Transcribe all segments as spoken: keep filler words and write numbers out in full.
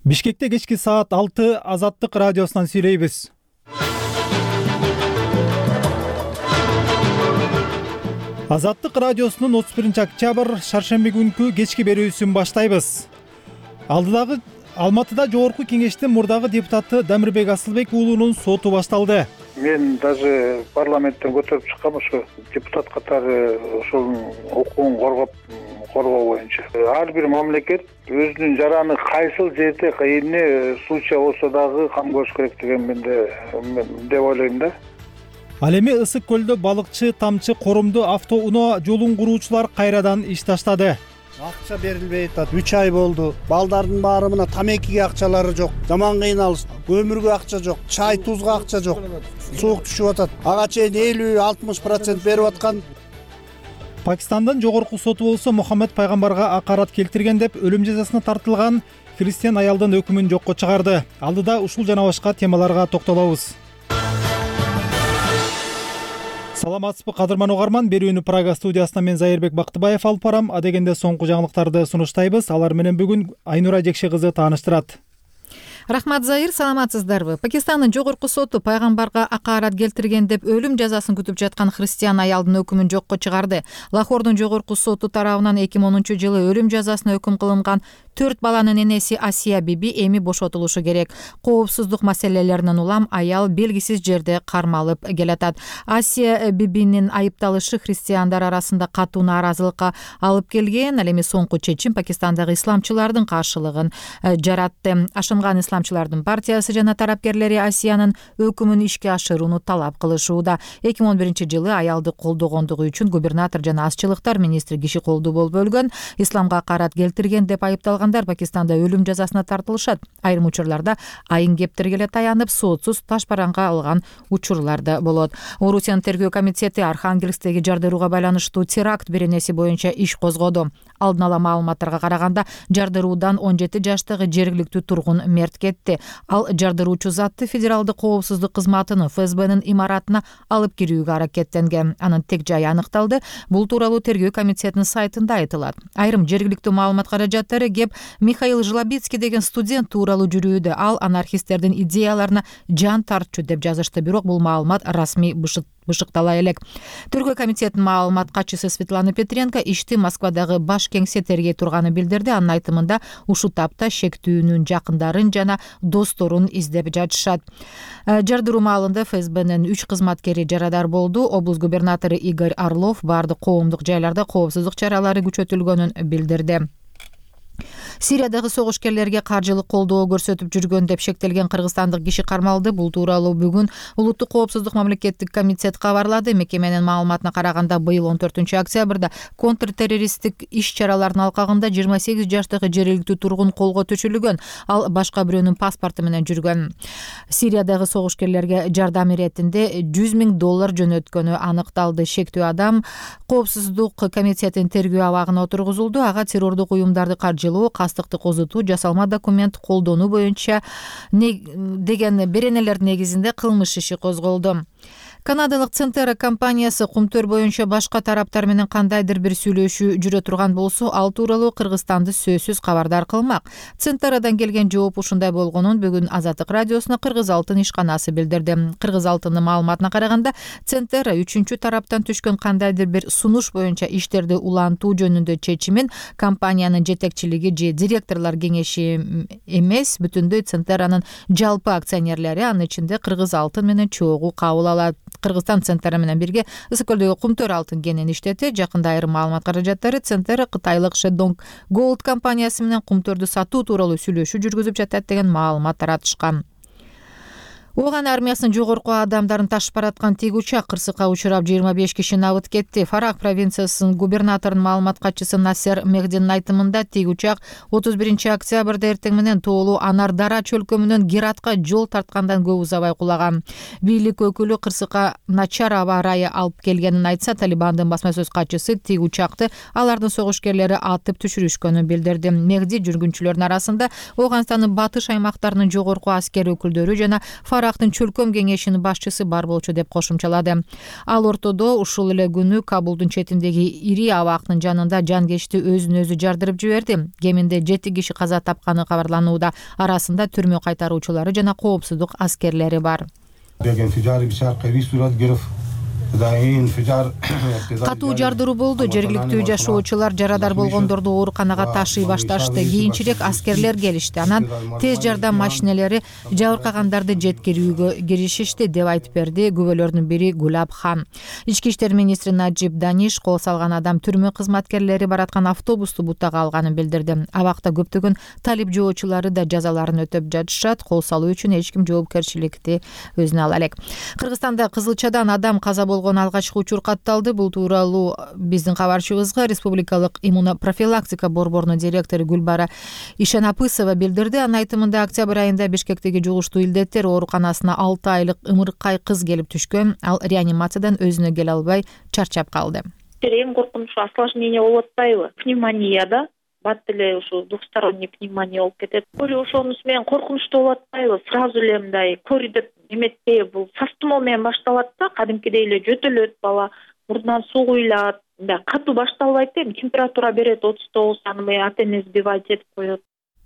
Бишкекте кечки саат алты Азаттык радиосунан сүйлөйбүз. Азаттык радиосунун отуз биринчи октябрь шаршемби күнкү кечки берүүсүн баштайбыз. Алдыдагы Алматыда жогорку кеңештин мурдагы депутаты Дамирбек Асылбек уулунун соту башталды. Мен даже парламенттен көтөрүп чыккам ошо депутат катары ошол укугун коргоп коргоо боюнча. Ар бир мамлекет өзүнүн жараны кайсыл жерде эмне случай болсо дагы кам көрүш керек деген менде деп ойлойм да. Ал эми Ысык көлдө балыкчы Тамчы коромдуу автоунаа жолун куруучулар кайрадан иш таштады. Акча берилбей атат. үч ай болду. Балдардын баары мына тамекиге акчалары жок. Жаман кыйналыш. Көмүргө акча жок. Чай тузга акча жок. Суук түшүп атат. Ага чейин элүү алтымыш процент берип аткан. Пакистандын жогорку соту болсо Мухаммед пайгамбарга акарат келтирген деп өлүм жазасына тартылган христиан аялдын өкүмүн жокко чыгарды. Алдыда ушул жана башка темаларга токтолобуз. Саламатсызбы кадырман угарман, берүүнү Прага студиясынан мен Зайырбек Бактыбаев алып барам. Адегенде соңку жаңылыктарды сунуштайбыз. Алар менен бүгүн Айнура Жекше кызы тааныштырат. Рахмат, Зайыр, саламатсыздарбы? Пакистандын жогорку соту пайгамбарга акарат келтирген деп өлүм жазасын күтүп жаткан христиан аялдын өкүмүн жокко чыгарды. Лахордун жогорку соту тарабынан эки миң онунчу жылы өлүм жазасына өкүм кылынган төрт баланын энеси Асия биби эми бошотулушу керек. Коопсуздук маселелеринен улам аял белгисиз жерде кармалып келатат. Асия бибинин айыпталышы христиандар арасында катуу нааразылыкка алып келген. Ал эми соңку чечим Пакистандагы исламчылардын каршылыгын жаратты. Ашынган исламчылардын партиясы жана тарапкерлери Асиянын өкүмүн ишке ашырууну талап кылышууда. эки миң он биринчи жылы аялды колдогондугу үчүн губернатор жана азчылыктар министри киши колду болуп өлгөн. Исламга акарат келтирген деп айыпталган Пакистанда өлүм жазасына тартылышат. Айрым учурларда айын кептерге таянып, соотсуз таш бараңга алган учурлар да болот. Орусиянын тергөө комитети Архангельсктеги жардырууга байланыштуу теракт беренеси боюнча иш козгоду. Алдын ала маалыматтарга караганда жардыруудан он жети жаштагы жергиликтүү тургун мерт кетти. Ал жардыруучу затты федералдык коопсуздук кызматынын эф эс бнын имаратына алып кирүүгө аракеттенген. Анын тек жайы аныкталды. Бул тууралуу тергөө комитетинин сайтында айтылат. Айрым жергиликтүү маалымат каражаттары кеп Михаил Жлобицкий деген студент тууралуу жүрүүдө. Ал анархисттердин идеяларына жан тартчу деп жазышты, бирок бул маалымат расмий бышыктала элек. Тергөө комитетинин маалымат катчысы Светлана Петренко ишти Москвадагы баш кеңсе тергей турганын билдирди. Анын айтымында ушул тапта шектүүнүн жакындарын жана досторун издеп жатышат. Жардыруу маалында эф эс бнын үч кызматкери жарадар болду. Облус губернатору Игорь Орлов бардык коомдук жайларда коопсуздук чаралары күчөтүлгөнүн билдирди. Сириядагы согушкерлерге каржылык колдоо көрсөтүп жүргөн деп шектелген кыргызстандык киши кармалды. Бул тууралуу бүгүн Улуттук коопсуздук мамлекеттик комитет кабарлады. Мекеменин маалыматына караганда быйыл он төртүнчү октябрда контртеррористтик иш-чаралардын алкагында жыйырма сегиз жаштагы жергиликтүү тургун колго түшүрүлгөн. Ал башка бирөөнүн паспорту менен жүргөн. Сириядагы согушкерлерге жардам иретинде жүз миң доллар жөнөткөнү аныкталды. Шектүү адам коопсуздук комитетинин тергөө абагына отургузулду. Ага террордук уюмдарды каржылоо, кастыкты козутуу, жасалма документ колдонуу боюнча деген беренелердин негизинде кылмыш иши козголду. Канадалык Центера компаниясы кумтөр боюнча башка тараптар менен кандайдыр бир сүйлөшүү жүрө турган болсо, ал тууралуу Кыргызстанды сөзсүз кабардар кылмак. Центерадан келген жооп ушундай болгонун бүгүн Азаттык радиосуна Кыргыз алтын ишканасы билдирди. Кыргыз алтынын маалыматына караганда, Центера үчүнчү тараптан түшкөн кандайдыр бир сунуш боюнча иштерди улантуу жөнүндө чечимин компаниянын жетекчилиги же директорлор кеңеши эмес, бүтүндөй Центеранын жалпы акционерлери, анын ичинде Кыргыз алтын менен чогуу кабыл алат. Кыргызстан Центера менен бирге Ысык көлдөгү кумтөр алтын кенин иштетти. Жакында айрым маалымат каражаттары Центера кытайлык Шедонг Голд компаниясы менен кумтөрдү сатуу тууралуу сүйлөшүү жүргүзүп жатат деген маалымат таратышкан. Ооган армиясынын жогорку адамдарын ташып бараткан тиг учак кырсыкка учурап жыйырма беш кишини абыт кетти. Фарак провинциясынын губернаторунун маалымат катчысы Насер Мехдинин айтымында тиг учак отуз биринчи октябрда эртең менен тоолуу Анар Дара чөлкөмүнөн Гератка жол тарткандан көп узабай кулаган. Бийлик өкүлү кырсыкка начар аба ырайы алып келгенин айтса, Талибандын басма сөз катчысы тиг учакты алардын согушкерлери атып түшүрүшкөнүн билдирди. Мехди жүргүнчүлөрдүн арасында Ооганстандын батыш аймактарынын жогорку аскер өкүлдөрү жана Фарак Ирактын чөлкөм кеңешинин башчысы бар болчу деп кошумчалады. Ал ортодо ушул эле күнү Кабулдун четиндеги ири абактын жанында жанкечти өзүн өзү жардырып жиберди. Кеминде жети киши каза тапканы кабарланууда. Арасында түрмө кайтаруучулары жана коопсуздук аскерлери бар. Катуу жардыруу болду. Жергиликтүү жашоочулар жарадар болгондорду ооруканага ташый башташты. Кийинчерээк аскерлер келишти. Анан тез жардам машиналери жабыркагандарды жеткирүүгө киришишти деп айтып берди күбөлөрдүн бири Гулаб Хан. Ички иштер министри Наджиб Даниш кол салган адам түрмө кызматкерлери бараткан автобусту бутага алганын билдирди. Абакта көптөгөн талип жоочулары да жазаларын өтөп жатышат. Кол салуу үчүн эч ким жоопкерчиликти өзүнө ала элек. Кыргызстанда Кызылчадан адам каза болгон алгачкы учур катталды. Бул тууралуу биздин кабарчыбызга Республикалык иммунопрофилактика борборунун директору Гүлбара Ишенапысова билдирди. Анын айтымында октябрь айында Бишкектеги жугуштуу илдеттер ооруканасына алты айлык ымыркай кыз келип түшкөн. Ал реанимациядан өзүнө келе албай чарчап калды. Эң коркунучу осложнение болуп атпайбы? Пневмония да. Бат эле ушу двухсторонний пневмония болуп кетет. Көрү ошонус менен коркунучтуу болуп атпайбы? Сразу эле мындай көрү деп эметпей, бул састымоо менен башталат да, кадимкидей эле жөтөлөт бала, мурдунан суу куйлат. Мындай катуу башталбайт да, температура берет отуз тогуз, аны ата-эне сбивать этип коет.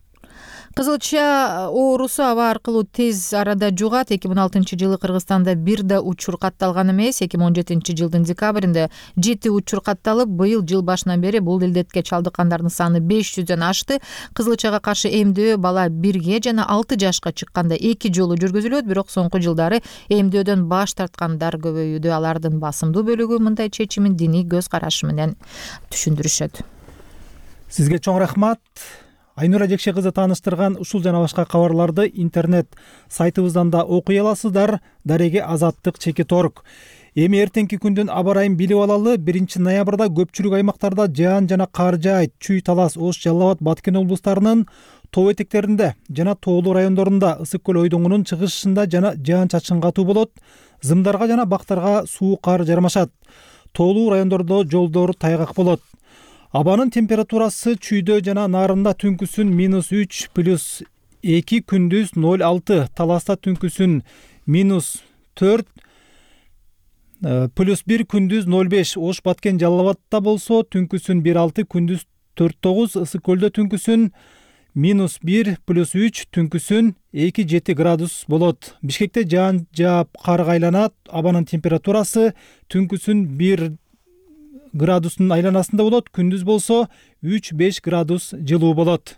Кызылча оорусу аба аркылуу тез арада жугат. эки миң он алтынчы жылы Кыргызстанда бир да учур катталган эмес. эки миң он жетинчи жылдын декабрында жети учур катталып, быйыл жыл башынан бери бул илдетке чалдыккандардын саны беш жүздөн ашты. Кызылчага каршы эмдөө бала бирге жана алты жашка чыкканда эки жолу жүргүзүлөт, бирок соңку жылдары эмдөөдөн баш тарткандар көбөйүүдө. Алардын басымдуу бөлүгү мындай чечимин диний көз карашы менен түшүндүрүшөт. Сизге чоң рахмат. Айнура Жекше кызы тааныштырган ушул жана башка кабарларды интернет сайтыбыздан да окуй аласыздар. Дареге Азаттык чеки торг. Эми эртеңки күндүн аба ырайын билип алалы. биринчи ноябрда көпчүлүк аймактарда жаан жана кар жаайт. Чүй, Талас, Ош, Жалал Абад, Баткен облустарынын тоо этектеринде жана тоолуу райондорунда, Ысык көл ойдоңунун чыгышында жана жаан-чачын катуу болот. Зымдарга жана бактарга суу, кар жармашат. Тоолуу райондордо жолдор тайгак болот. Абанын температурасы чүйдө жана нарында түнкүсүн минус үч плюс эки, күндүз ноль алты, Таласта түнкүсүн минус төрт плюс бир, күндүз ноль беш, Ош, Баткен, Жалал Абадта болсо түнкүсүн бир алты, күндүз төрт тогуз, Ысык көлдө түнкүсүн минус бир плюс үч, түнкүсүн эки жети градус болот. Бишкекте жаан жаап карга айланат. Абанын температурасы түнкүсүн бир градустун айланасында болот, күндүз болсо үч беш градус жылуу болот.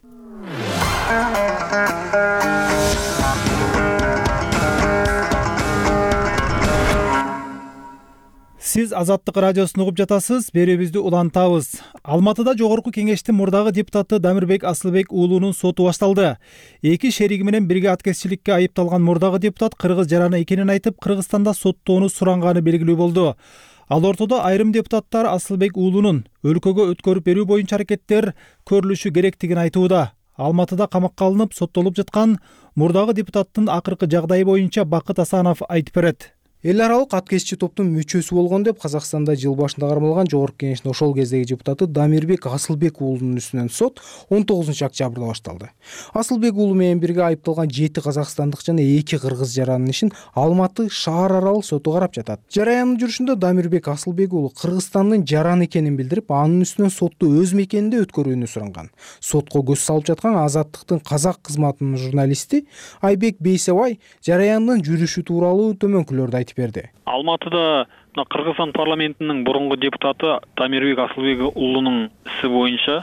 Сиз Азаттык радиосун угуп жатасыз, берүүбүздү улантабыз. Алматыда Жогорку Кеңештин мурдагы депутаты Дамирбек Асылбек уулунун соту башталды. Эки шериги менен бирге аткезчиликке айыпталган мурдагы депутат кыргыз жараны экенин айтып, Кыргызстанда соттоону суранганы белгилүү болду. Ал ортодо айрым депутаттар Асылбек уулунун өлкөгө өткөрүп берүү боюнча аракеттер көрүлүшү керектигин айтууда. Алматыда камакка алынып соттолуп жаткан мурдагы депутаттын акыркы жагдайы боюнча Бакыт Асанов айтып берет. Эл аралык аткезчи топтун мүчөсү болгон деп Казакстанда жыл башында кармалган Жогорку Кеңештин ошол кездеги депутаты Дамирбек Асылбек уулунун үстүнөн сот он тогузунчу октябрда башталды. Асылбек уулу менен бирге айыпталган жети казакстандык жана эки кыргыз жаранын ишин Алматы шаар аралык соту карап жатат. Жараянын жүрүшүндө Дамирбек Асылбек уулу Кыргызстандын жараны экенин билдирип, анын үстүнөн сотту өз мекенинде өткөрүүнү суранган. Сотко көз салып жаткан Азаттыктын казак кызматынын журналисти Айбек Бейсебай жараянын жүрүшү тууралуу төмөнкүлөрдү айтып берди. Алматыда Кыргызстан парламентинин мурунку депутаты Дамирбек Асылбек уулунун isi боюнча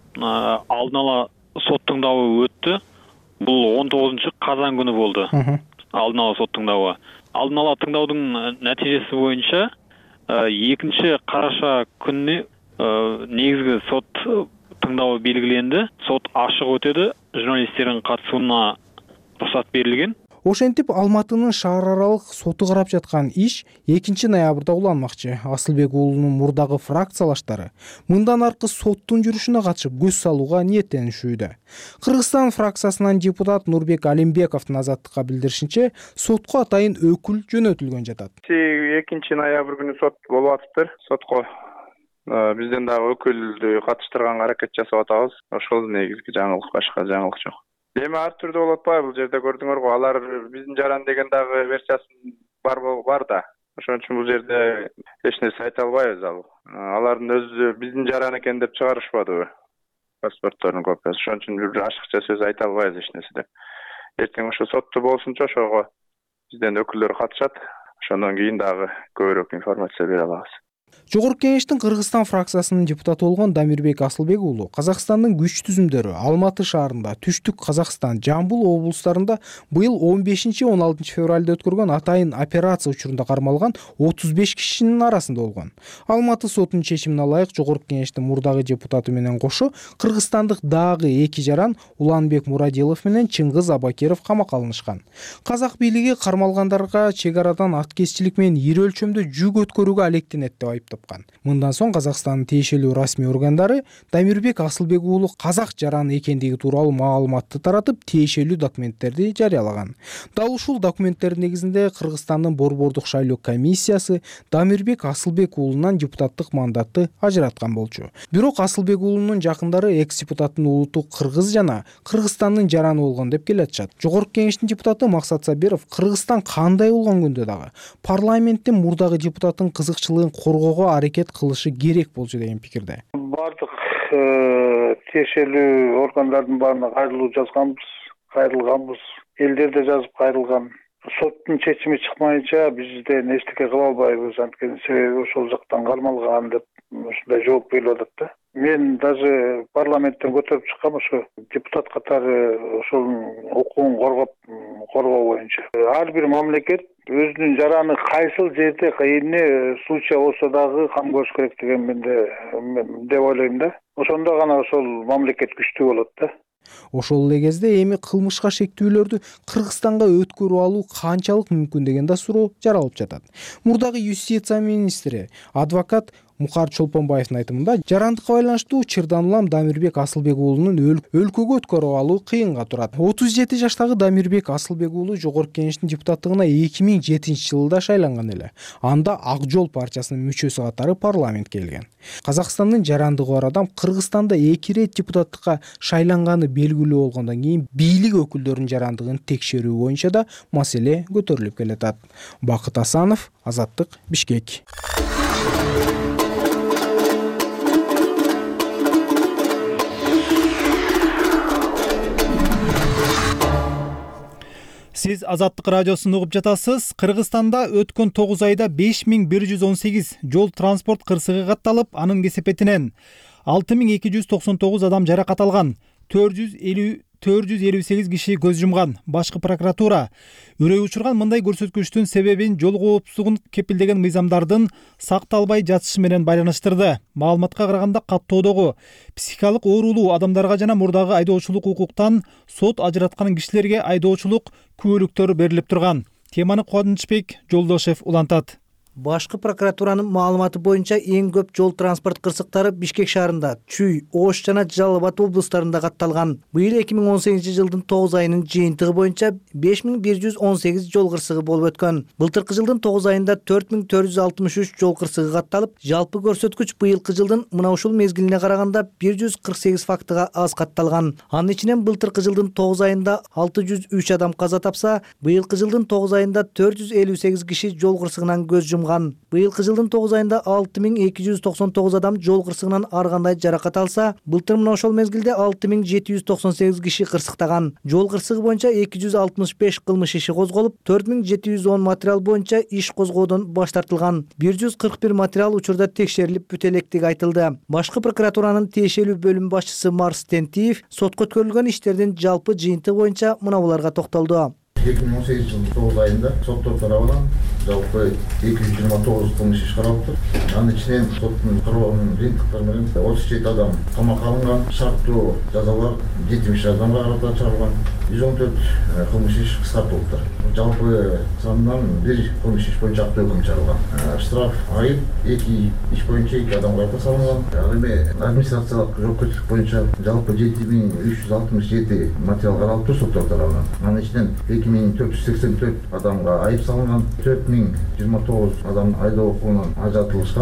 алдын ала сот тыңдабы өттү. Бул он тогузунчу казан күнү болду. Алдын ала сот тыңдабы. Алдын ала тыңдаудун натыйжеси боюнча экинчи караша күнү негизги сот тыңдабы белгиленди. Сот ачык өтөдү. Журналисттердин катышууна уруксат берилген. Ошентип Алматынын шаар аралык соту карап жаткан иш экинчи ноябрда уланмакчы. Асылбек уулунун мурдагы фракциялаштары мындан аркы соттун жүрүшүнө катышып көз салууга ниеттенишүүдө. Кыргызстан фракциясынан депутат Нурбек Алимбековдун Азаттыкка билдиришинче, сотко атайын өкүл жөнөтүлгөн жатат. экинчи ноябрь күнү сот болуп атыптыр. Сотко бизден дагы өкүлдү катыштырганга аракет жасап атабыз. Ошол негизги жаңылык, башка жаңылык жок. Эми ар түрдүү болуп атпайбы? Бул жерде көрдүңөр го, алар биздин жаран деген дагы версиясын бар бар да. Ошон үчүн бул жерде эч нерсе айта албайбыз ал. Алардын өзү биздин жаран экен деп чыгарышпадыбы паспорттордун копиясы. Ошон үчүн бир ашыкча сөз айта албайбыз эч нерсе деп. Эртең ошо сотту болсунча ошого бизден өкүлдөр катышат. Ошондон кийин дагы көбүрөөк информация бере алабыз. Жогорку Кеңештин Кыргызстан фракциясынын депутаты болгон Дамирбек Асылбек уулу Казакстандын күч түзүмдөрү Алматы шаарында, Түштүк Казакстан, Жамбыл облустарында быйыл он бешинчи он алтынчы февралда өткөргөн атайын операция учурунда кармалган отуз беш кишинин арасында болгон. Алматы сотунун чечимине ылайык Жогорку Кеңештин мурдагы депутаты менен кошо кыргызстандык дагы эки жаран Уланбек Мурадилов менен Чыңгыз Абакеров камакка алынышкан. Казак бийлиги кармалгандарга чек арадан аткезчилик менен ири өлчөмдө жүк өткөрүүгө алектенет деп айыптапкан. Мындан соң Казакстандын тиешелүү расмий органдары Дамирбек Асылбек уулу казак жараны экендиги тууралуу маалыматты таратып, тиешелүү документтерди жарыялаган. Дал ушул документтер негизинде Кыргызстандын Борбордук шайлоо комиссиясы Дамирбек Асылбек уулунан депутаттык мандатты ажыраткан болчу. Бирок Асылбек уулунун жакындары экс-депутаттын улуту кыргыз жана Кыргызстандын жараны болгон деп келатышат. Жогорку Кеңештин депутаты Максат Сабиров Кыргызстан кандай болгон күндө дагы парламенттин мурдагы депутаттын кызыкчылыгын коргоого аракет кылышы керек болчу деген пикирде. Бардык тиешелүү органдардын баарына кайрылуу жазганбыз, кайрылганбыз. Элдер да жазып кайрылган. Соттун чечими чыкмайынча бизден эчтеке кыла албайбыз, анткени себеби ошол жактан кармалган деп ушундай жооп берилип атат да. Мен даже парламенттен көтөрүп чыккам ошо депутат катары ошол укугун коргоп коргоо боюнча. Ар бир мамлекет өзүнүн жараны кайсыл жерде эмне случай болсо дагы кам көрүш керек деген менде деп ойлойм да. Ошондо гана ошол мамлекет күчтүү болот да. Ошол эле кезде эми кылмышка шектүүлөрдү Кыргызстанга өткөрүп алуу канчалык мүмкүн деген да суроо жаралып жатат. Мурдагы юстиция министри, адвокат Мукар Чолпонбаевдин айтымында жарандыкка байланыштуу чырдан улам Дамирбек Асылбек уулунун өлкөгө өткөрүп алуу кыйынга турат. отуз жети жаштагы Дамирбек Асылбек уулу Жогорку Кеңештин депутаттыгына эки миң жетинчи жылда шайланган эле. Анда Ак Жол партиясынын мүчөсү катары парламентке келген. Казакстандын жарандыгы бар адам Кыргызстанда эки ирет депутаттыкка шайланганы белгилүү болгондон кийин бийлик өкүлдөрүнүн жарандыгын текшерүү боюнча да маселе көтөрүлүп келатат. Бакыт Асанов, Азаттык, Бишкек. Сиз Азаттык радиосун угуп жатасыз. Кыргызстанда өткөн тогуз айда беш миң бир жүз он сегиз жол транспорт кырсыгы катталып, анын кесепетинен алты миң эки жүз токсон тогуз адам жаракат алган, төрт жүз элүү сегиз киши көз жумган. Башкы прокуратура үрөй учурган мындай көрсөткүчтүн себебин жол коопсуздугун кепилдеген мыйзамдардын сакталбай жатышы менен байланыштырды. Маалыматка караганда каттоодогу психикалык оорулуу адамдарга жана мурдагы айдоочулук укуктан сот ажыраткан кишилерге айдоочулук күбөлүктөр берилип турган. Теманы Кубанычбек Жолдошев улантат. Башкы прокуратуранын маалыматы боюнча эң көп жол транспорт кырсыктары Бишкек шаарында, Чүй, Ош жана Жалал Абад облустарында катталган. Быйыл эки миң он сегизинчи жылдын тогуз айынын жыйынтыгы боюнча беш миң бир жүз он сегиз жол кырсыгы болуп өткөн. Былтыркы жылдын тогуз айында төрт миң төрт жүз алтымыш үч жол кырсыгы катталып, жалпы көрсөткүч быйылкы жылдын мына ушул мезгилине караганда бир жүз кырк сегиз фактыга аз катталган. Анын ичинен былтыркы жылдын тогуз айында алты жүз үч адам каза тапса, быйылкы жылдын тогуз айында төрт жүз элүү сегиз киши жол кырсыгынан көз жумган. Быйылкы жылдын тогуз айында алты миң эки жүз токсон тогуз адам жол кырсыгынан ар кандай жаракат алса, былтыр мына ошол мезгилде алты миң жети жүз токсон сегиз киши кырсыктаган. Жол кырсыгы боюнча эки жүз алтымыш беш кылмыш иши козголуп, төрт миң жети жүз он материал боюнча иш козгоодон баш тартылган. бир жүз кырк бир материал учурда текшерилип бүтө электиги айтылды. Башкы прокуратуранын тиешелүү бөлүм башчысы Марс Тентиев сотко өткөрүлгөн иштердин жалпы жыйынтыгы боюнча мына буларга токтолду. эки миң он сегизинчи жылдын тогуз айында соттор тарабынан жалпы эки жүз жыйырма тогуз кылмыш иш каралыптыр. Анын ичинен соттун кароонун жыйынтыктары менен отуз жети адам камакка алынган, шарттуу жазалар жетимиш адамга карата чыгарылган, жүз он төрт кылмыш иш кыскартылыптыр. Жалпы санынан бир кылмыш иш боюнча акты өкүм чыгарылган. Штраф айып эки иш боюнча эки адамга карата салынган. Ал эми администрациялык жоопкерчилик боюнча жалпы жети миң үч жүз алтымыш жети материал каралыптыр соттор тарабынан. Анын ичинен эки миң төрт жүз сексен төрт адамга айып салынган, төрт миң жыйырма тогуз адам айдоо укугунан ажыратылышкан.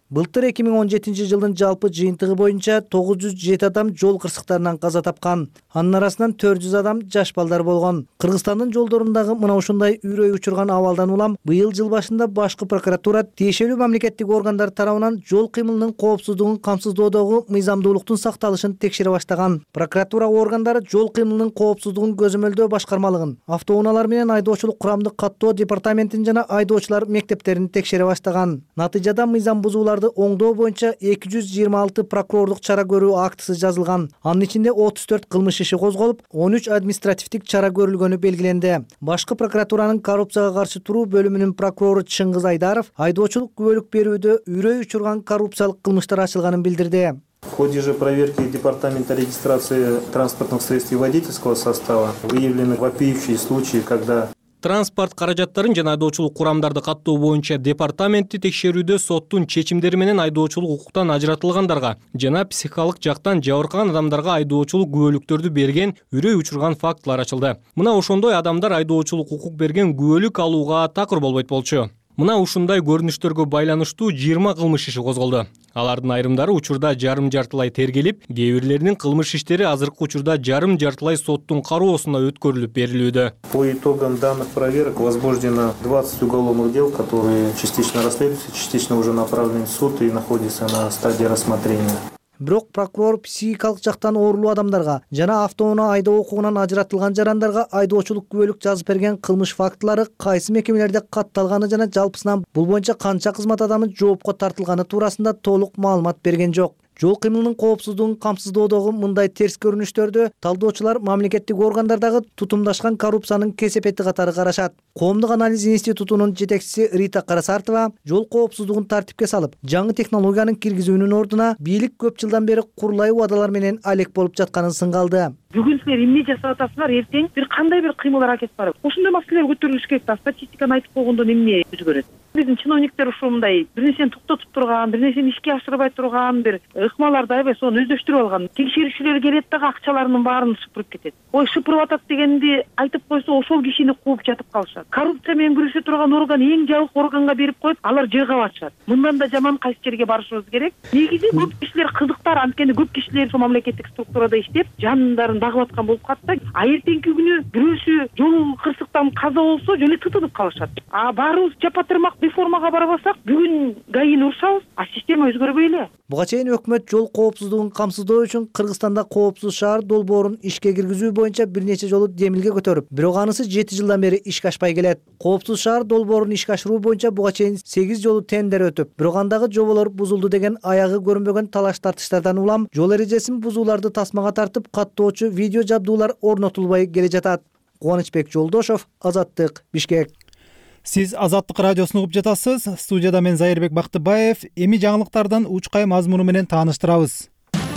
Былтыр эки миң он жетинчи жылдын жалпы жыйынтыгы боюнча тогуз жүз жети адам жол кырсыктарынан каза тапкан. Анын арасынан төрт жүз адам жаш балдар болгон. Кыргызстандын жолдорундагы мына ушундай үрөй учурган абалдан улам быйыл жыл башында башкы прокуратура тиешелүү мамлекеттик органдар тарабынан жол кыймылынын коопсуздугун камсыздоодогу мыйзамдуулуктун сакталышын текшере баштаган. Прокуратура органдары жол кыймылынын коопсуздугун көзөмөлдөө башкармалыгын, автоунаалар менен айдоочулук курамдык каттоо департаментин жана айдоочулар мектептерин текшере баштаган. Натыйжада мыйзам бузууларды оңдоо боюнча эки жүз жыйырма алты прокурорлук чара көрүү актысы жазылган. Анын ичинде отуз төрт кылмыш иши козголуп, он үч административдик чара көрүлгөнү белгиленди. Башкы прокуратуранын коррупцияга каршы туруу бөлүмүнүн прокурору Чыңгыз Айдаров айдоочулук күбөлүк берүүдө үрөй учурган коррупциялык кылмыштар ачылганын билдирди. В ходе же проверки Департамента регистрации транспортных средств и водительского состава выявлены вопиющие случаи, когда транспорт каражаттарын жана айдоочулук курамдарды каттоо боюнча департаменти текшерүүдө соттун чечимдери менен айдоочулук укуктан ажыратылгандарга жана психикалык жактан жабыркаган адамдарга айдоочулук күбөлүктөрдү берген үрөй учурган фактылар ачылды. Мына ошондой адамдар айдоочулук укук берген күбөлүк алууга такыр болбойт болчу. Мына ушундай көрүнүштөргө байланыштуу жыйырма кылмыш иши козголду. Алардын айрымдары учурда жарым жартылай тергелип, кээ бирлеринин кылмыш иштери азыркы учурда жарым жартылай соттун кароосуна өткөрүлүп берилүүдө. По итогам данных проверок возбуждено двадцать уголовных дел, которые частично расследуются, частично уже направлены в суд и находятся на стадии рассмотрения. Бирок прокурор психикалык жактан оорулуу адамдарга жана автоунаа айдоо укугунан ажыратылган жарандарга айдоочулук күбөлүк жазып берген кылмыш фактылары кайсы мекемелерде катталганы жана жалпысынан бул боюнча канча кызмат адамы жоопко тартылганы туурасында толук маалымат берген жок. Жол кыймылынын коопсуздугун камсыздоодогу мындай терс көрүнүштөрдү талдоочулар мамлекеттик органдардагы тутумдашкан коррупциянын кесепети катары карашат. Коомдук анализ институтунун жетекчиси Рита Карасартова жол коопсуздугун тартипке салып, жаңы технологиянын киргизүүнүн ордуна бийлик көп жылдан бери курулай убадалар менен алек болуп жатканын сыҥгалды. Бүгүн силер эмне жасап атасыңар, эртең бир кандай бир кыймыл аракет бар. Ошондой маселелер көтөрүлүш керек да, статистиканы айтып койгондо эмне өзгөрөт? Биздин чиновниктер ушундай бир нерсени токтотуп турган, бир нерсени ишке ашырбай турган, бир ыкмаларды аябай сонун өздөштүрүп алган. Текшерүүчүлөр келет дагы акчаларынын баарын шыпырып кетет. Ой, шыпырып атат дегенди айтып койсо, ошол кишини кууп жатып калышат. Коррупция менен күрөшө турган орган эң жабык органга берип коюп, алар жыйгап атышат. Мындан да жаман кайсы жерге барышыбыз керек. Негизи көп кишилер кызыктар, анткени көп кишилер ошо мамлекеттик структурада иштеп, жандарын багып аткан болуп калат да. А эртеңки күнү бирөөсү жол кырсыктан каза болсо, жөн эле тытынып калышат. А баарыбыз жапа-тырмак реформага барбасак, бүгүн гаини урушабыз, а система өзгөрбөй эле. Буга чейин өкмөт жол коопсуздугун камсыздоо үчүн Кыргызстанда коопсуз шаар долбоорун ишке киргизүү боюнча бир нече жолу демилге көтөрүп, бирок анысы жети жылдан бери ишке ашпай келет. Коопсуз шаар долбоорун ишке ашыруу боюнча буга чейин сегиз жолу тендер өтүп, бирок андагы жоболор бузулду деген аягы көрүнбөгөн талаш тартыштардан улам жол эрежесин бузууларды тасмага тартып каттоочу видео жабдуулар орнотулбай келе жатат. Кубанычбек Жолдошов, Азаттык, Бишкек. Сиз Азаттык радиосун угуп жатасыз. Студияда мен Зайырбек Бактыбаев. Эми жаңылыктардан учкай мазмуну менен тааныштырабыз.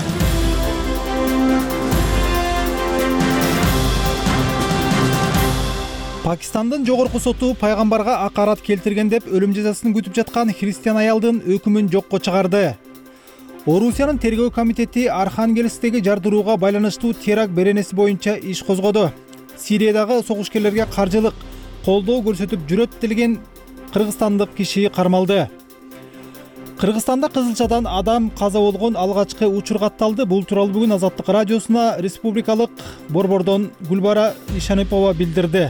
Пакистандын жогорку соту пайгамбарга акарат келтирген деп өлүм жазасын күтүп жаткан христиан аялдын өкүмүн жокко чыгарды. Орусиянын тергөө комитети Архангельсктеги жардырууга байланыштуу теракт беренеси боюнча иш козгоду. Сириядагы согушкерлерге каржылык колдоо көрсөтүп жүрөт делген кыргызстандык киши кармалды. Кыргызстанда кызылчадан адам каза болгон алгачкы учур катталды. Бул тууралуу бүгүн Азаттык радиосуна республикалык борбордон Гүлбара Ишанипова билдирди.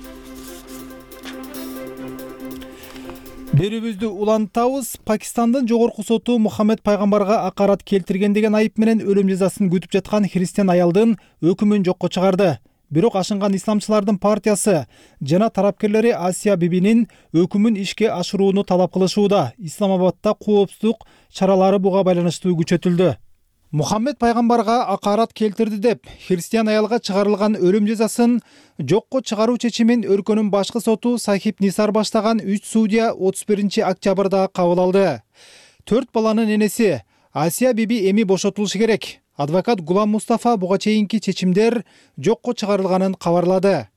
Берүүбүздү улантабыз. Пакистандын жогорку соту Мухаммед пайгамбарга акарат келтирген деген айып менен өлүм жазасын күтүп жаткан христиан аялдын өкүмүн жокко чыгарды. Бирок ашынган исламчылардын партиясы жана тарапкерлери Асия Бибинин өкүмүн ишке ашырууну талап кылышууда. Исламабадда коопсуздук чаралары буга байланыштуу күчөтүлдү. Мухаммед пайгамбарга акарат келтирди деп христиан аялга чыгарылган өлүм жазасын жокко чыгаруу чечимин өлкөнүн башкы соту Сахиб Нисар баштаган үч судья отуз биринчи октябрда кабыл алды. Төрт баланын энеси Асия Биби эми бошотулушу керек. Адвокат Гулам Мустафа буга чейинки чечимдер жокко чыгарылганын кабарлады.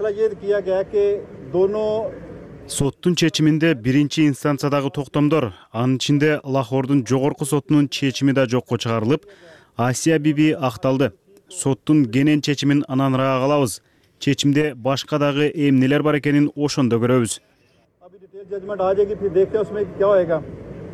Соттун чечиминде биринчи инстанциядагы токтомдор, анын ичинде Лахордун жогорку сотунун чечими да жокко чыгарылып, Асия Биби акталды. Соттун кенен чечимин ананраак алабыз. Чечимде башка дагы эмнелер бар экенин ошондо көрөбүз.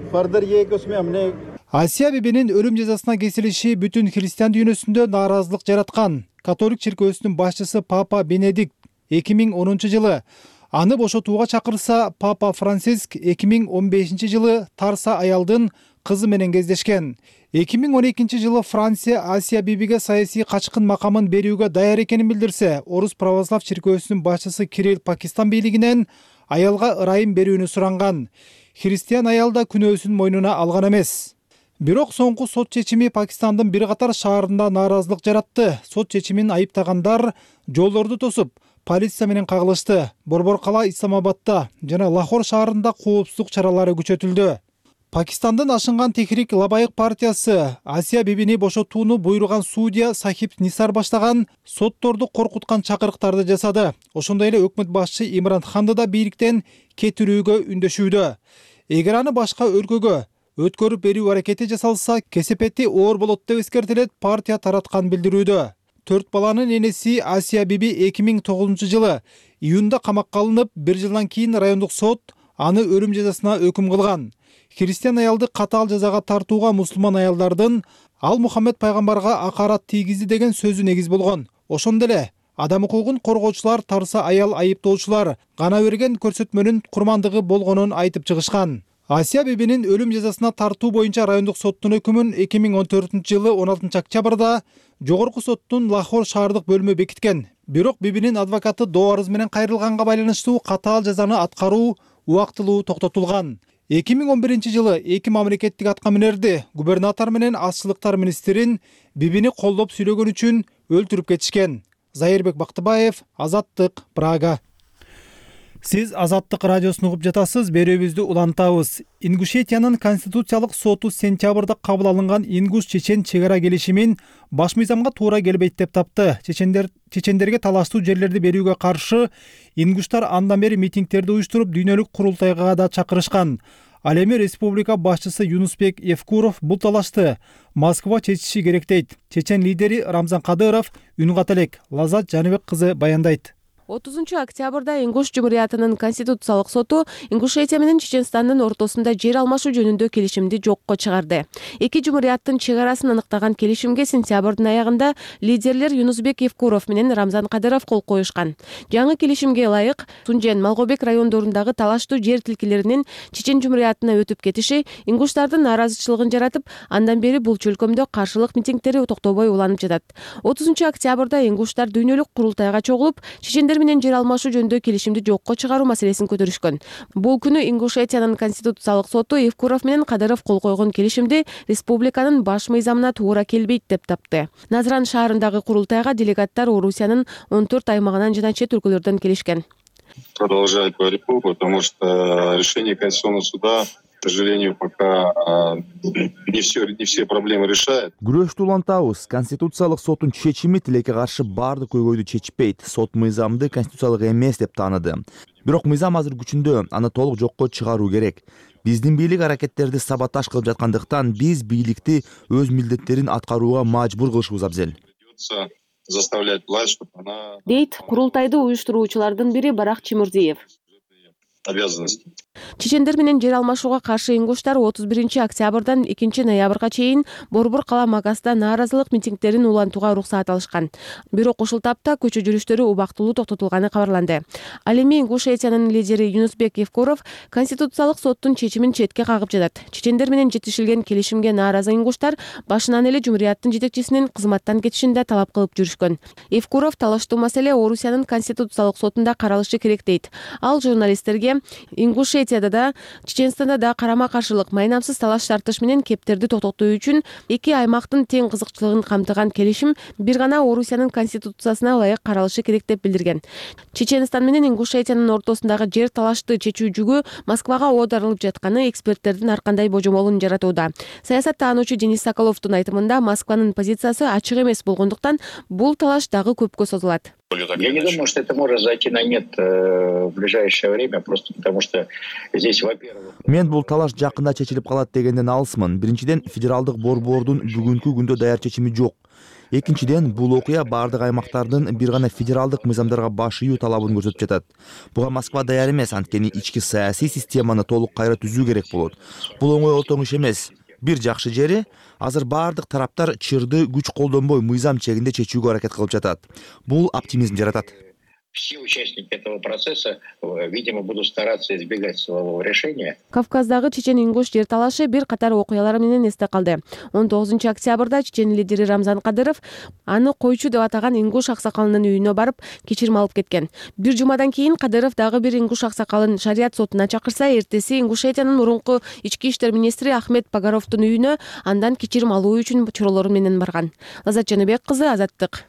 Асия бибинин өлүм жазасына кесилиши бүтүн христиан дүйнөсүндө нааразылык жараткан. Католик чиркөөсүнүн башчысы Папа Бенедикт эки миң онунчу жылы аны бошотууга чакырса, Папа Франциск эки миң он бешинчи жылы тарса аялдын кызы менен кездешкен. эки миң он экинчи жылы Франция Асия бибиге саясий качкын макамын берүүгө даяр экенин билдирсе, Орус православ чиркөөсүнүн башчысы Кирилл Пакистан бийлигинен аялга ырайым берүүнү суранган. Христиан аял да күнөөсүн мойнуна алган эмес. Бирок соңку сот чечими Пакистандын бир катар шаарында нааразылык жаратты. Сот чечимин айыптагандар жолдорду тосуп, полиция менен кагылышты. Борбор кала Исламабадда жана Лахор шаарында коопсуздук чаралары күчөтүлдү. Пакистандын ашынган Техрик Лабайык партиясы Асия бибини бошотууну буйруган судья Сахиб Нисар баштаган сотторду коркуткан чакырыктарды жасады. Ошондой эле өкмөт башчы Имран Ханды да бийликтен кетирүүгө үндөшүүдө. Эгер аны башка өлкөгө өткөрүп берүү аракети жасалса, кесепети оор болот деп эскертилет партия тараткан билдирүүдө. Төрт баланын энеси Асия биби эки миң тогузунчу жылы июнда камакка алынып, бир жылдан кийин райондук сот аны өлүм жазасына өкүм кылган. Христиан аялды катаал жазага тартууга мусулман аялдардын ал Мухаммед пайгамбарга акарат тийгизди деген сөзү негиз болгон. Ошондой эле адам укугун коргоочулар тарса аял айыптоочулар гана берген көрсөтмөнүн курмандыгы болгонун айтып чыгышкан. Асия бибинин өлүм жазасына тартуу боюнча райондук соттун өкүмүн эки миң он төртүнчү жылы он алтынчы октябрда жогорку соттун Лахор шаардык бөлүмү бекиткен. Бирок бибинин адвокаты доо арыз менен кайрылганга байланыштуу катаал жазаны аткаруу убактылуу токтотулган. эки миң он биринчи жылы эки мамлекеттик аткаминерди губернатор менен азчылыктар министрин бибини колдоп сүйлөгөн үчүн өлтүрүп кетишкен. Зайырбек Бактыбаев, Азаттык, Прага. Сиз Азаттык радиосун угуп жатасыз. Берүүбүздү улантабыз. Ингушетиянын конституциялык соту сентябрда кабыл алынган Ингуш-Чечен чек ара келишимин баш мыйзамга туура келбейт деп тапты. Чечендер чечендерге талаштуу жерлерди берүүгө каршы ингуштар андан бери митингтерди уюштуруп, дүйнөлүк курултайга да чакырышкан. Ал эми республика башчысы Юнусбек Евкуров бул талашты Москва чечиши керек дейт. Чечен лидери Рамзан Кадыров үн ката элек. Лазат Жаныбек кызы баяндайт. отузунчу октябрда Ингуш Жумуриятынын конституциялык соту Ингушетия менен Чеченстандын ортосунда жер алмашуу жөнүндө келишимди жокко чыгарды. Эки жумурияттын чек арасын аныктаган келишимге сентябрдын аягында лидерлер Юнусбек Евкуров менен Рамзан Кадыров кол коюшкан. Жаңы келишимге ылайык Сунжен, Малгобек райондорундагы талаштуу жер тилкелеринин Чечен жумуриятына өтүп кетиши ингуштардын нааразычылыгын жаратып, андан бери бул чөлкөмдө каршылык митингдери токтобой уланып жатат. отузунчу октябрда ингуштар дүйнөлүк курултайга чогулуп, чечендер менен жер алмашуу жөнүндө келишимди жокко чыгаруу маселесин көтөрүшкөн. Бул күнү Ингушетиянын конституциялык соту Евкуров менен Кадыров кол койгон келишимди республиканын баш мыйзамына туура келбейт деп тапты. Назран шаарындагы курултайга делегаттар Орусиянын он төрт аймагынан жана чет өлкөлөрдөн келишкен. Продолжает борьбу, потому что решение Конституционного суда, к сожалению, пока не все, не все проблемы решает. Күрөштү улантабыз. Конституциялык соттун чечими тилекке каршы бардык көйгөйдү чечпейт. Сот мыйзамды конституциялык эмес деп тааныды. Бирок мыйзам азыр күчүндө, аны толук жокко чыгаруу керек. Биздин бийлик аракеттерди саботаж кылып жаткандыктан биз бийликти өз милдеттерин аткарууга мажбур кылышыбыз абзел. Заставлять власть, чтобы она... Дейт курултайды уюштуруучулардын бири Барак Чемурзиев. Обязанности. Чечендер менен жер алмашууга каршы ингуштар отуз биринчи октябрдан экинчи ноябрга чейин Борбор кала Магаста нааразылык митингдерин улантууга уруксаат алышкан. Бирок ушул тапта көчө жүрүштөрү убактылуу токтотулганы кабарланды. Ал эми Ингушетиянын лидери Юнусбек Евкуров конституциялык соттун чечимин четке кагып жатат. Чечендер менен жетишилген келишимге нааразы ингуштар башынан эле жумурияттын жетекчисинин кызматтан кетишин да талап кылып жүрүшкөн. Евкуров талаштуу маселе Орусиянын конституциялык сотунда каралышы керек дейт. Ал журналисттерге Ингушетияда да, Чеченстанда да карама каршылык майнамсыз талаш тартыш менен кептерди токтотуу үчүн эки аймактын тең кызыкчылыгын камтыган келишим бир гана Орусиянын конституциясына ылайык каралышы керек деп билдирген. Чеченстан менен Ингушетиянын ортосундагы жер талашты чечүү жүгү Москвага оодарылып жатканы эксперттердин ар кандай божомолун жаратууда. Саясаттануучу Денис Соколовдун айтымында Москванын позициясы ачык эмес болгондуктан бул талаш дагы көпкө созулат. Я не думаю, что это может зайти на нет в ближайшее время, просто потому что здесь, во-первых... Мен бул талаш жакында чечилип калат дегенден алысмын. Биринчиден, федералдык борбордун бүгүнкү күндө даяр чечими жок. Экинчиден, бул окуя бардык аймактардын бир гана федералдык мыйзамдарга баш ийүү талабын көрсөтүп жатат. Буга Москва даяр эмес, анткени ички саясий системаны толук кайра түзүү керек болот. Бул оңой отоң иш эмес. Бир жакшы жери, азыр бардык тараптар чырды күч колдонбой мыйзам чегинде чечүүгө аракет кылып жатат. Бул оптимизм жаратат. Все участники этого процесса, видимо, будут стараться избегать силового решения. Кавказдагы чечен-ингуш жер талашы бир катар окуялар менен эсте калды. он тогузунчу октябрда чечен лидери Рамзан Кадыров аны койчу деп атаган ингуш аксакалынын үйүнө барып кечирим алып кеткен. Бир жумадан кийин Кадыров дагы бир ингуш аксакалын шарият сотуна чакырса, эртеси Ингушетиянын мурунку ички иштер министри Ахмет Пагаровдун үйүнө андан кечирим алуу үчүн чоролору менен барган. Лазат Жаныбек кызы, Азаттык.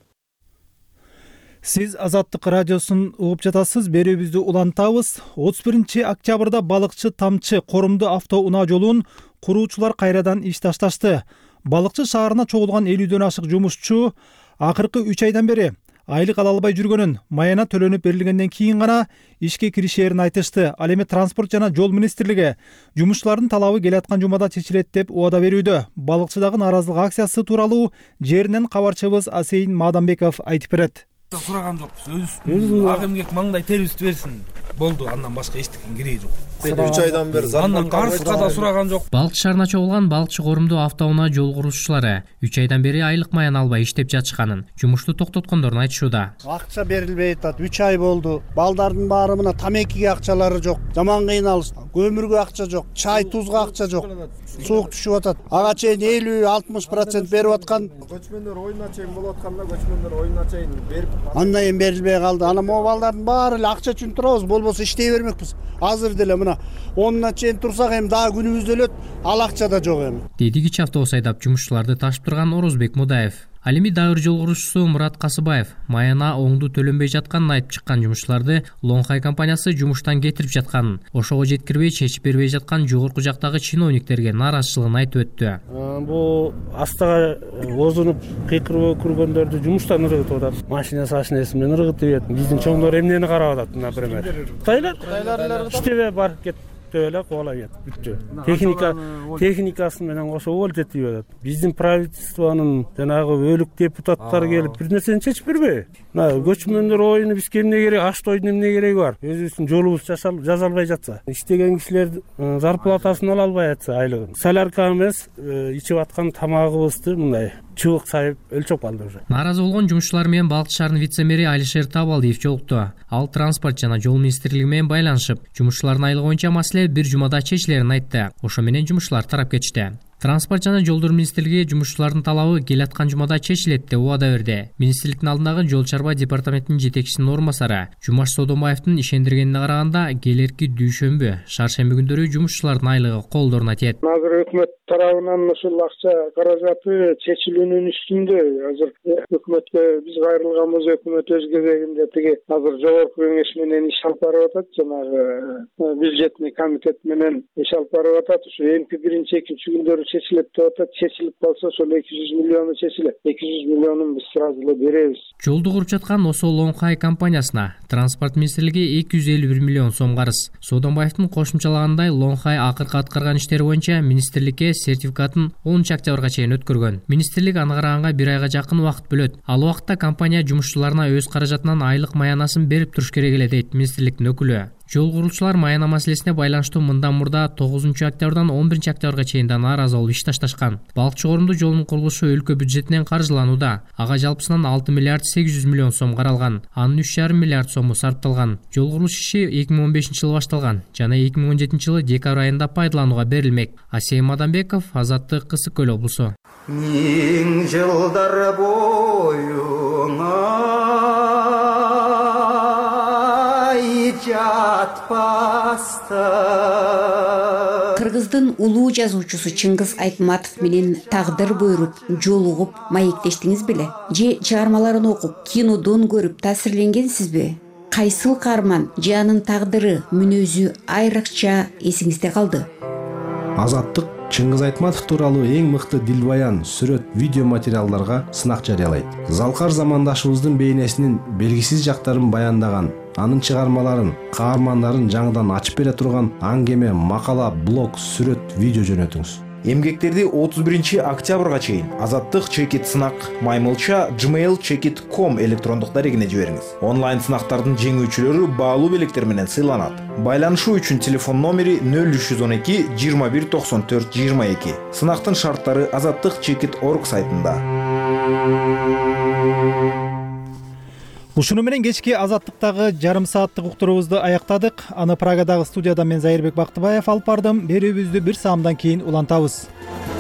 Сиз Азаттык радиосун угуп жатасыз. Берүүбүздү улантабыз. отуз биринчи октябрда балыкчы Тамчы Корумду автоунаа жолун куруучулар кайрадан иш ташташты. Балыкчы шаарына чогулган элүүдөн ашык жумушчу акыркы үч айдан бери айлык ала албай жүргөнүн, маяна төлөнүп берилгенден кийин гана ишке киришээрин айтышты. Ал эми транспорт жана жол министрлиги жумушчулардын талабы келаткан жумада чечилет деп убада берүүдө. Балыкчыдагы нааразылык акциясы тууралуу жеринен кабарчыбыз Асейин Мадамбеков айтып берет. Сураган жокпуз. Өзүбүз ак эмгек маңдай терибизди берсин. Болду, андан башка эчтеке кереги жок. үч айдан бери андан карызга да сураган жок. Балыкчы шаарына чогулган балыкчы Корумду автоунаа жол куруучулары үч айдан бери айлык маян албай иштеп жатышканын, жумушту токтоткондорун айтышууда. Акча берилбей атат, үч ай болду. Балдардын баары мына тамекиге акчалары жок. Жаман кыйналыш. Көмүргө акча жок, чай тузга акча жок. Суук түшүп атат. Ага чейин элүү алтымыш процент берип аткан. Көчмөндөр оюна чейин болуп атканда көчмөндөр оюна чейин берип андан кийин берилбей калды. Ана могу балдардын баары эле акча үчүн турабыз, болбосо иштей бермекпиз. Азыр деле мына онуна чейин турсак эми дагы күнүбүз өлөт, ал акча да жок эми. Деди кичи автобус айдап жумушчуларды ташып турган Орозбек Мудаев. Ал эми дайыр жол куруучусу Мурат Касыбаев маяна оңду төлөнбөй жатканын айтып чыккан жумушчуларды Лонхай компаниясы жумуштан кетирип жатканын, ошого жеткирбей чечип бербей жаткан жогорку жактагы чиновниктерге нааразычылыгын айтып өттү. Бул астага озунуп кыйкырып көргөндөрдү жумуштан ыргытып атат. Машина сашинеси менен ыргытып берет. Биздин чоңдор эмнени карап атат, например. Кытайлар, кытайлар иштебей барып кетти. Эле кубалай кетип бүттү. Техника техникасы менен кошо өлтетип атат. Биздин правительствонун жанагы өлүк депутаттары келип бир нерсени чечип бербей. Мына көчмөндөр оюну бизге эмне керек, аш тойдун эмне кереги бар? Өзүбүздүн жолубуз жаза албай жатса, иштеген кишилер зарплатасын ала албай жатса, айлыгын. Солярка эмес, ичип аткан тамагыбызды мындай чыбык сайып өлчөп калды уже. Нааразы болгон жумушчулар менен Балыкчы шаарынын вице-мэри Алишер Табалдиев жолукту. Ал транспорт жана жол министрлиги менен байланышып, жумушчулардын айлыгы боюнча маселе бир жумада чечилерин айтты. Ошо менен жумушчулар тарап кетишти. Транспорт жана жолдор министрлиги жумушчулардын талабы келаткан жумада чечилет деп убада берди. Министрликтин алдындагы жол чарба департаментинин жетекчисинин орун басары Жумаш Содомбаевдин ишендиргенине караганда, келерки дүйшөмбү, шаршемби күндөрү жумушчулардын айлыгы колдоруна тиет. Азыр өкмөт тарабынан ушул акча каражаты чечилүүнүн үстүндө. Азыр өкмөткө биз кайрылганбыз, өкмөт өз кезегинде тиги азыр жогорку кеңеш менен иш алып барып атат, жанагы бюджетный комитет менен иш алып барып атат. Ушу эмки биринчи экинчи күндөрү чечилет деп атат. Чечилип калса ошол эки жүз миллиону чечилет. эки жүз миллионун биз сразу эле беребиз. Жолду куруп жаткан Осо Лонхай компаниясына транспорт министрлиги эки жүз элүү бир миллион сом карыз. Содонбаевдин кошумчалагандай, Лонхай акыркы аткарган иштери боюнча министрликке сертификатын онунчу октябрга чейин өткөргөн. Министрлик аны караганга бир айга жакын убакыт бөлөт. Ал убакытта компания жумушчуларына өз каражатынан айлык маянасын берип туруш керек эле дейт министрликтин өкүлү. Жол куруучулар маяна маселесине байланыштуу мындан мурда тогузунчу октябрдан он биринчи октябрга чейин да нааразы болуп иш ташташкан. Балыкчы Корумду жолунун курулушу өлкө бюджетинен каржыланууда. Ага жалпысынан алты миллиард сегиз жүз миллион сом каралган. Анын үч жарым миллиард сому сарпталган. Жол курулуш иши эки миң он бешинчи жылы башталган жана эки миң он жетинчи жылы декабрь айында пайдаланууга берилмек. Асей Мадамбеков, Азаттык, Кысык Көл облусу. Миң жылдар боюна Кыргыздын улуу жазуучусу Чыңгыз Айтматов менен тагдыр буйруп, жолугуп, маектештиңиз беле? Же чыгармаларын окуп, кинодон көрүп таасирленгенсизби? Кайсыл каарман же анын тагдыры, мүнөзү айрыкча эсиңизде калды? Азаттык Чыңгыз Айтматов тууралуу эң мыкты дилбаян, сүрөт, видео материалдарга сынак жарыялайт. Залкар замандашыбыздын бейнесинин белгисиз жактарын баяндаган, анын чыгармаларын, каармандарын жаңыдан ачып бере турган аңгеме, макала, блог, сүрөт, видео жөнөтүңүз. Эмгектерди отуз биринчи октябрга чейин азаттык чекит сынак маймылча gmail chekit com электрондук дарегине жибериңиз. Онлайн сынактардын жеңүүчүлөрү баалуу белектер менен сыйланат. Байланышуу үчүн телефон номери нөл үч жүз он эки жыйырма бир токсон төрт жыйырма эки. Сынактын шарттары азаттык чекит точка орг сайтында. Ушуну менен кечки азаттыктагы жарым сааттык уктуруубузду аяктадык. Аны Прагадагы студияда мен Зайырбек Бактыбаев алып бардым. Берүүбүздү бир саамдан кийин улантабыз.